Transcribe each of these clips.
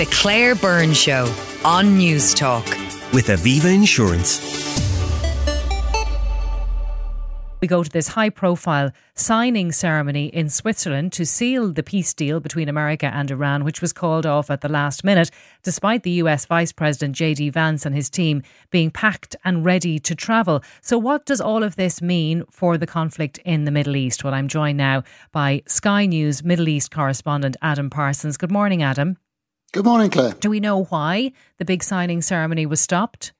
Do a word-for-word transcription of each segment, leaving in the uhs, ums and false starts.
The Claire Byrne Show on News Talk. With Aviva Insurance. We go to this high-profile signing ceremony in Switzerland to seal the peace deal between America and Iran, which was called off at the last minute, despite the U S Vice President J D Vance and his team being packed and ready to travel. So what does all of this mean for the conflict in the Middle East? Well, I'm joined now by Sky News Middle East correspondent Adam Parsons. Good morning, Adam. Good morning, Claire. Do we know why the big signing ceremony was stopped?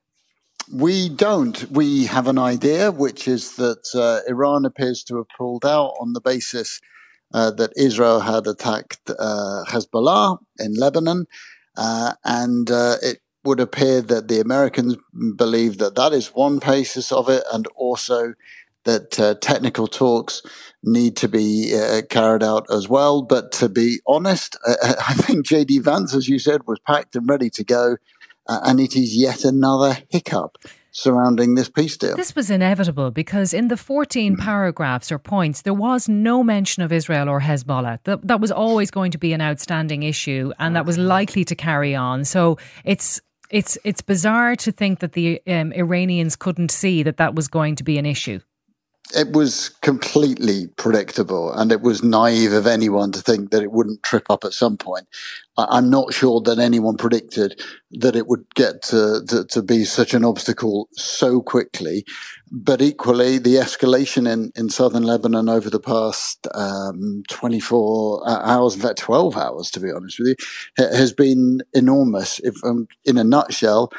We don't. We have an idea, which is that uh, Iran appears to have pulled out on the basis uh, that Israel had attacked uh, Hezbollah in Lebanon. Uh, and uh, it would appear that the Americans believe that that is one basis of it, and also that uh, technical talks need to be uh, carried out as well. But to be honest, uh, I think J D Vance, as you said, was packed and ready to go. Uh, and it is yet another hiccup surrounding this peace deal. This was inevitable because in the fourteen paragraphs or points, there was no mention of Israel or Hezbollah. That, that was always going to be an outstanding issue, and that was likely to carry on. So it's it's it's bizarre to think that the um, Iranians couldn't see that that was going to be an issue. It was completely predictable, and it was naive of anyone to think that it wouldn't trip up at some point. I'm not sure that anyone predicted that it would get to, to, to be such an obstacle so quickly. But equally, the escalation in, in southern Lebanon over the past um, twenty-four hours, in fact twelve hours, to be honest with you, has been enormous. If um, in a nutshell,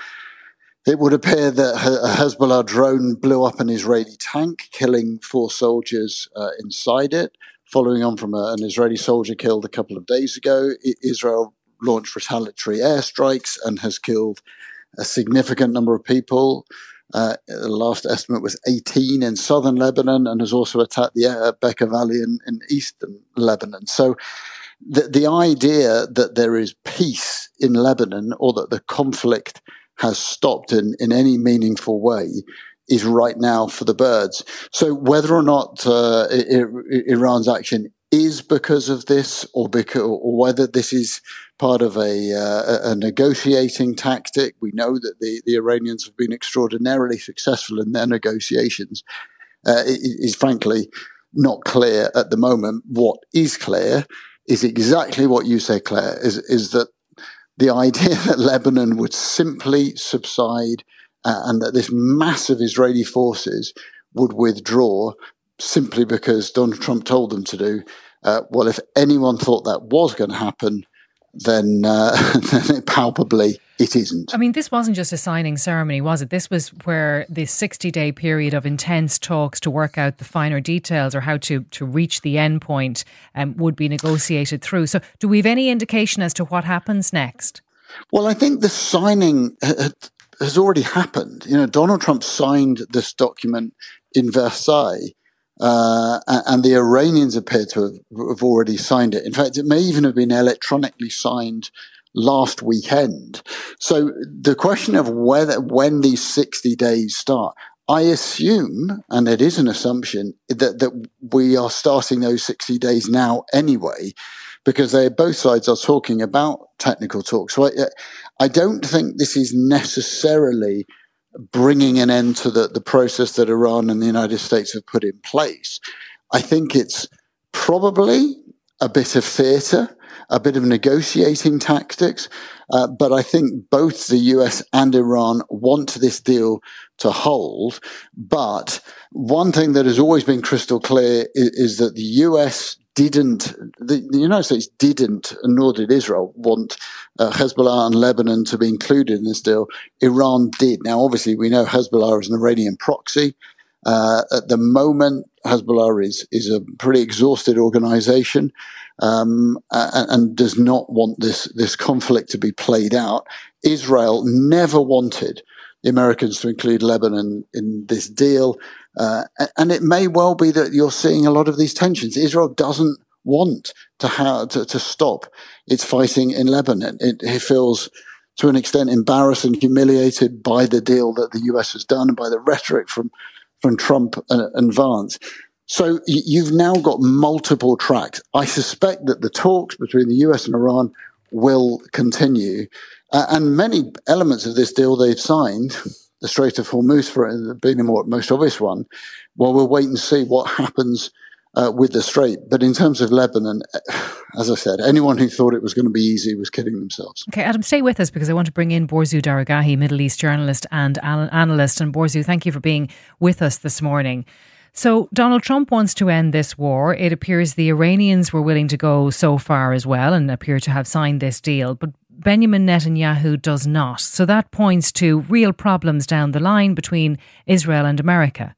it would appear that a Hezbollah drone blew up an Israeli tank, killing four soldiers uh, inside it. Following on from a, an Israeli soldier killed a couple of days ago, I- Israel launched retaliatory airstrikes and has killed a significant number of people. Uh, the last estimate was eighteen in southern Lebanon, and has also attacked the uh, Bekaa Valley in, in eastern Lebanon. So the, the idea that there is peace in Lebanon, or that the conflict has stopped in, in any meaningful way, is right now for the birds. So whether or not uh, I- I- Iran's action is because of this, or because, or whether this is part of a, uh, a negotiating tactic, we know that the, the Iranians have been extraordinarily successful in their negotiations, uh, is frankly not clear at the moment. What is clear is exactly what you say, Claire, is, is that the idea that Lebanon would simply subside uh, and that this massive Israeli forces would withdraw simply because Donald Trump told them to do, uh, well, if anyone thought that was going to happen, then, uh, then it palpably it isn't. I mean, this wasn't just a signing ceremony, was it? This was where the sixty-day period of intense talks to work out the finer details, or how to, to reach the end point, um, would be negotiated through. So do we have any indication as to what happens next? Well, I think the signing has already happened. You know, Donald Trump signed this document in Versailles, uh, and the Iranians appear to have, have already signed it. In fact, it may even have been electronically signed last weekend. So the question of whether, when these sixty days start, I assume, and it is an assumption, that, that we are starting those sixty days now anyway, because they both sides are talking about technical talks. So I, I don't think this is necessarily bringing an end to the, the process that Iran and the United States have put in place. I think it's probably a bit of theatre, a bit of negotiating tactics, uh, but I think both the U S and Iran want this deal to hold. But one thing that has always been crystal clear is, is that the U S didn't, the, the United States didn't, nor did Israel, want uh, Hezbollah and Lebanon to be included in this deal. Iran did. Now, obviously, we know Hezbollah is an Iranian proxy. Uh, at the moment, Hezbollah is, is a pretty exhausted organization, um, and, and does not want this, this conflict to be played out. Israel never wanted the Americans to include Lebanon in this deal. Uh, and it may well be that you're seeing a lot of these tensions. Israel doesn't want to have to, to stop its fighting in Lebanon. It, it feels to an extent embarrassed and humiliated by the deal that the U S has done and by the rhetoric from, from Trump and, and Vance. So you've now got multiple tracks. I suspect that the talks between the U S and Iran will continue. Uh, and many elements of this deal they've signed, the Strait of Hormuz for being the more, most obvious one, well, we'll wait and see what happens uh, with the Strait. But in terms of Lebanon, as I said, anyone who thought it was going to be easy was kidding themselves. Okay, Adam, stay with us because I want to bring in Borzou Daragahi, Middle East journalist and an- analyst. And Borzou, thank you for being with us this morning. So Donald Trump wants to end this war. It appears the Iranians were willing to go so far as well and appear to have signed this deal, but Benjamin Netanyahu does not. So that points to real problems down the line between Israel and America.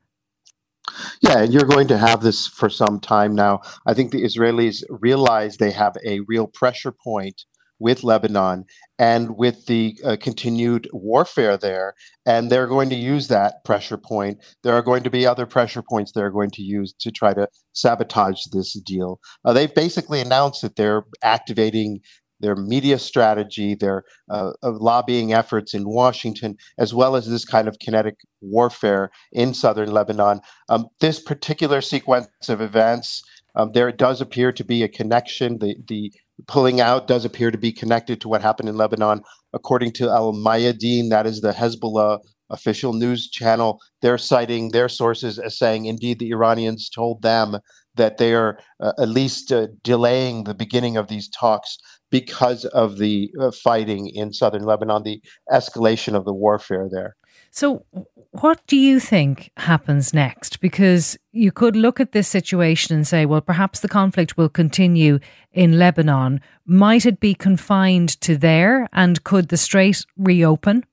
Yeah, and you're going to have this for some time now. I think the Israelis realize they have a real pressure point with Lebanon and with the uh, continued warfare there, and they're going to use that pressure point. There are going to be other pressure points they're going to use to try to sabotage this deal. Uh, they've basically announced that they're activating their media strategy, their uh, lobbying efforts in Washington, as well as this kind of kinetic warfare in southern Lebanon. Um, this particular sequence of events, um, there does appear to be a connection. The, the pulling out does appear to be connected to what happened in Lebanon. According to Al Mayadeen, that is the Hezbollah official news channel, they're citing their sources as saying, indeed, the Iranians told them that they are uh, at least uh, delaying the beginning of these talks because of the uh, fighting in southern Lebanon, the escalation of the warfare there. So what do you think happens next? Because you could look at this situation and say, well, perhaps the conflict will continue in Lebanon. Might it be confined to there? And could the Strait reopen?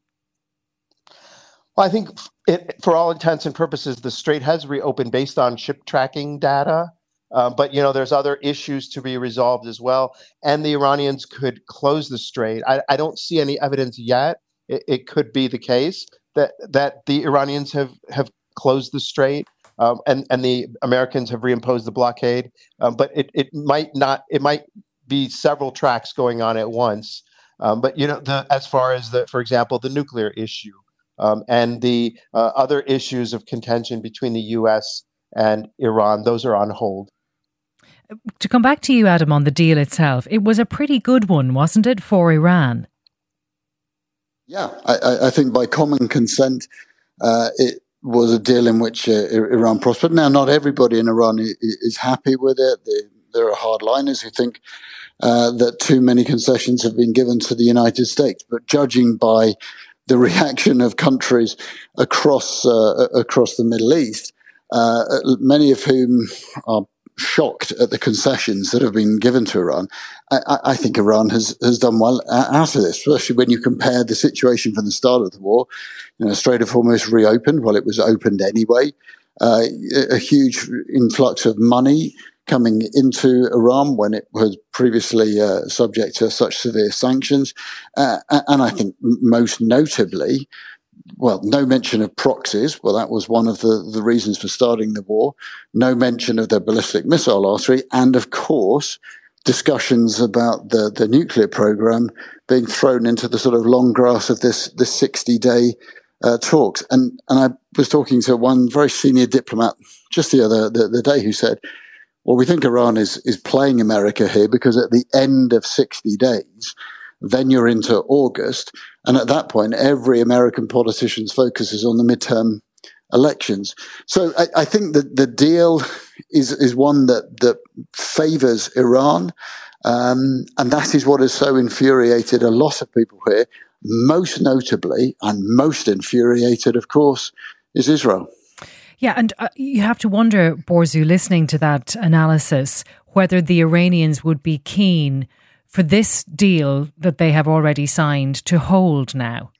Well, I think it, for all intents and purposes, the Strait has reopened based on ship tracking data. Uh, but, you know, there's other issues to be resolved as well. And the Iranians could close the Strait. I, I don't see any evidence yet. It, it could be the case that that the Iranians have, have closed the Strait um, and, and the Americans have reimposed the blockade. Um, but it, it might not, it might be several tracks going on at once. Um, but, you know, the, as far as, the, for example, the nuclear issue um, and the uh, other issues of contention between the U S and Iran, those are on hold. To come back to you, Adam, on the deal itself, it was a pretty good one, wasn't it, for Iran? Yeah, I, I think by common consent, uh, it was a deal in which uh, Iran prospered. Now, not everybody in Iran is, is happy with it. They, there are hardliners who think uh, that too many concessions have been given to the United States. But judging by the reaction of countries across uh, across the Middle East, uh, many of whom are shocked at the concessions that have been given to Iran, I, I think Iran has, has done well out of this, especially when you compare the situation from the start of the war. You know, Strait of Hormuz reopened. Well, it was opened anyway. Uh, a huge influx of money coming into Iran when it was previously uh, subject to such severe sanctions. Uh, and I think most notably, well, no mention of proxies. Well, that was one of the, the reasons for starting the war. No mention of the ballistic missile artery. And, of course, discussions about the, the nuclear program being thrown into the sort of long grass of this this sixty-day uh, talks. And and I was talking to one very senior diplomat just the other the, the day who said, well, we think Iran is, is playing America here because at the end of sixty days, then you're into August. And at that point, every American politician's focus is on the midterm elections. So I, I think that the deal is is one that, that favors Iran. Um, and that is what has so infuriated a lot of people here. Most notably, and most infuriated, of course, is Israel. Yeah, and uh, you have to wonder, Borzou, listening to that analysis, whether the Iranians would be keen for this deal that they have already signed to hold now.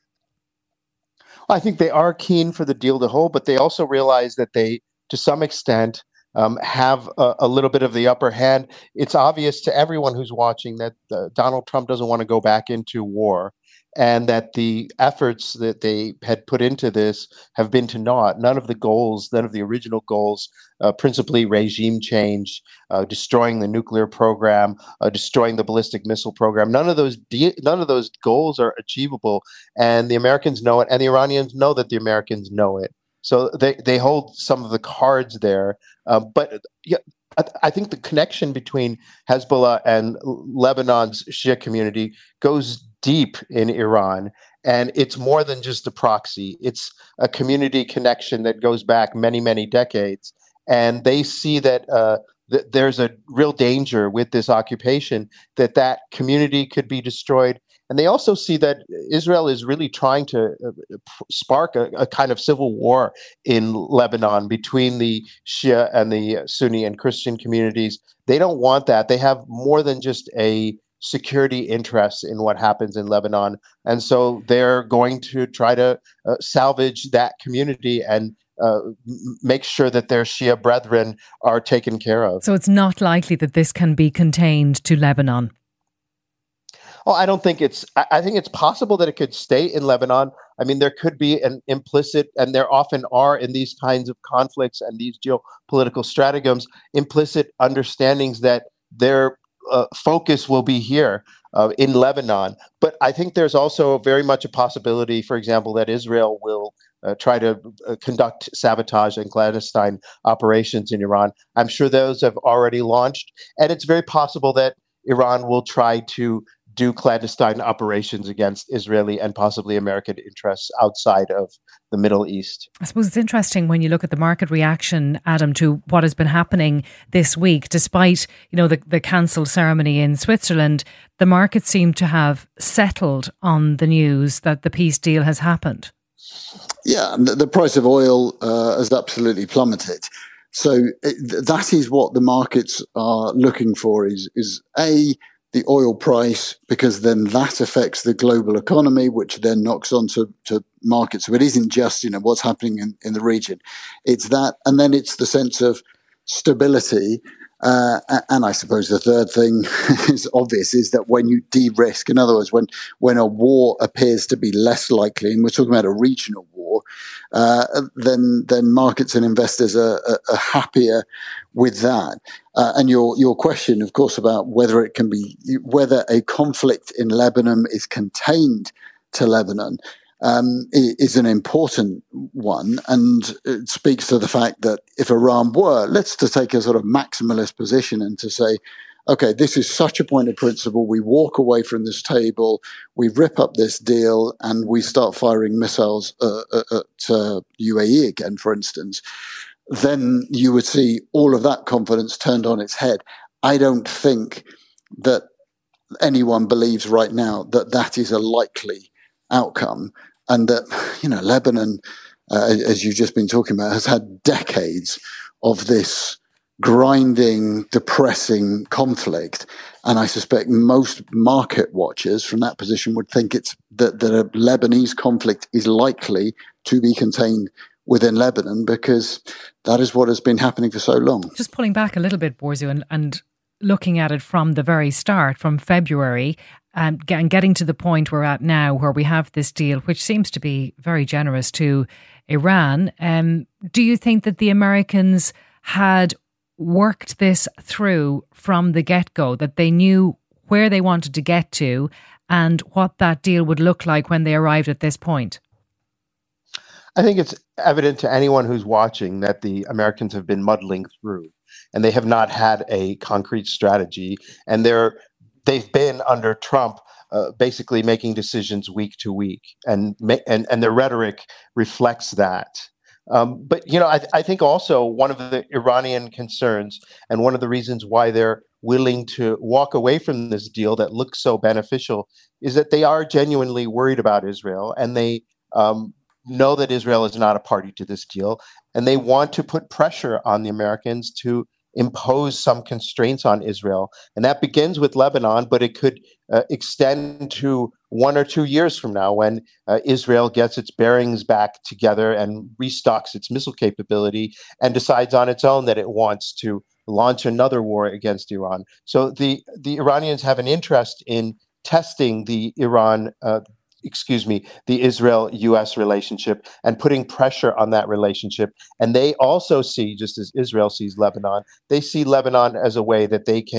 I think they are keen for the deal to hold, but they also realize that they, to some extent, um, have a, a little bit of the upper hand. It's obvious to everyone who's watching that uh, Donald Trump doesn't want to go back into war, and that the efforts that they had put into this have been to naught. None of the goals, none of the original goals, uh, principally regime change, uh, destroying the nuclear program, uh, destroying the ballistic missile program, none of those de- none of those goals are achievable. And the Americans know it, and the Iranians know that the Americans know it. So they, they hold some of the cards there. Uh, but yeah, I, th- I think the connection between Hezbollah and Lebanon's Shia community goes deep in Iran. And it's more than just a proxy. It's a community connection that goes back many, many decades. And they see that uh, th- there's a real danger with this occupation that that community could be destroyed. And they also see that Israel is really trying to uh, spark a, a kind of civil war in Lebanon between the Shia and the Sunni and Christian communities. They don't want that. They have more than just a security interests in what happens in Lebanon. And so they're going to try to uh, salvage that community and uh, m- make sure that their Shia brethren are taken care of. So it's not likely that this can be contained to Lebanon. Oh, I don't think it's, I I think it's possible that it could stay in Lebanon. I mean, there could be an implicit, and there often are in these kinds of conflicts and these geopolitical stratagems, implicit understandings that their uh, focus will be here uh, in Lebanon. But I think there's also very much a possibility, for example, that Israel will uh, try to uh, conduct sabotage and clandestine operations in Iran. I'm sure those have already launched. And it's very possible that Iran will try to do clandestine operations against Israeli and possibly American interests outside of the Middle East. I suppose it's interesting when you look at the market reaction, Adam, to what has been happening this week. Despite, you know, the, the cancelled ceremony in Switzerland, the market seemed to have settled on the news that the peace deal has happened. Yeah, and the, the price of oil uh, has absolutely plummeted. So it, that is what the markets are looking for, is, is A, the oil price, because then that affects the global economy, which then knocks on to, to markets. So it isn't just, you know, what's happening in, in the region. It's that, and then it's the sense of stability. Uh, and I suppose the third thing is obvious, is that when you de-risk, in other words, when, when a war appears to be less likely, and we're talking about a regional war, uh, then then markets and investors are, are, are happier with that. Uh, and your your question, of course, about whether it can be, whether a conflict in Lebanon is contained to Lebanon, um, is an important one, and it speaks to the fact that if Iran were, let's to take a sort of maximalist position and to say, okay, this is such a point of principle, we walk away from this table, we rip up this deal, and we start firing missiles uh, at uh, U A E again, for instance, then you would see all of that confidence turned on its head. I don't think that anyone believes right now that that is a likely outcome, and that, you know, Lebanon, uh, as you've just been talking about, has had decades of this grinding, depressing conflict. And I suspect most market watchers from that position would think it's that the Lebanese conflict is likely to be contained within Lebanon, because that is what has been happening for so long. Just pulling back a little bit, Borzu, and, and looking at it from the very start, from February, um, and getting to the point we're at now, where we have this deal, which seems to be very generous to Iran. Um, do you think that the Americans had worked this through from the get-go, that they knew where they wanted to get to and what that deal would look like when they arrived at this point? I think it's evident to anyone who's watching that the Americans have been muddling through, and they have not had a concrete strategy. And they're, they've been under Trump uh, basically making decisions week to week, and and and their rhetoric reflects that. Um, but, you know, I, I think also one of the Iranian concerns, and one of the reasons why they're willing to walk away from this deal that looks so beneficial, is that they are genuinely worried about Israel, and they um, know that Israel is not a party to this deal, and they want to put pressure on the Americans to impose some constraints on Israel. And that begins with Lebanon, but it could uh, extend to one or two years from now, when uh, Israel gets its bearings back together and restocks its missile capability and decides on its own that it wants to launch another war against Iran. So the, the Iranians have an interest in testing the Iran uh, excuse me, the Israel-U S relationship and putting pressure on that relationship. And they also see, just as Israel sees Lebanon, they see Lebanon as a way that they can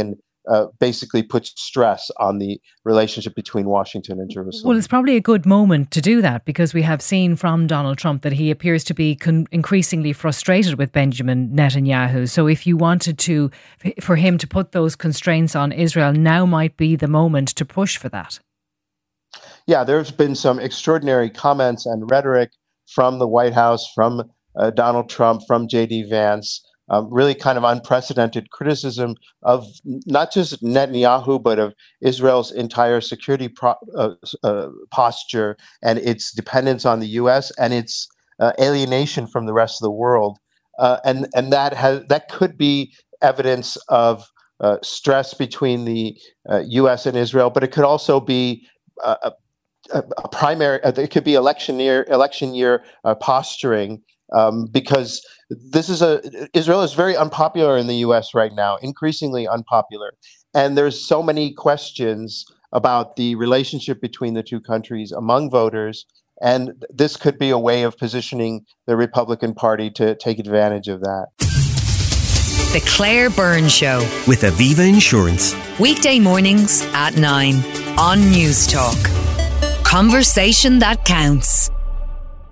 uh, basically puts stress on the relationship between Washington and Jerusalem. Well, it's probably a good moment to do that, because we have seen from Donald Trump that he appears to be con- increasingly frustrated with Benjamin Netanyahu. So if you wanted to, for him to put those constraints on Israel, now might be the moment to push for that. Yeah, there's been some extraordinary comments and rhetoric from the White House, from uh, Donald Trump, from J D Vance. Um, really kind of unprecedented criticism of not just Netanyahu, but of Israel's entire security pro- uh, uh, posture and its dependence on the U S and its uh, alienation from the rest of the world. Uh, and and that has that could be evidence of uh, stress between the uh, U S and Israel, but it could also be uh, a, a primary. Uh, it could be election year election year uh, posturing. Um, because this is a Israel is very unpopular in the U S right now, increasingly unpopular, and there's so many questions about the relationship between the two countries among voters, and this could be a way of positioning the Republican Party to take advantage of that. The Claire Byrne Show with Aviva Insurance. Weekday mornings at nine on News Talk. Conversation that counts.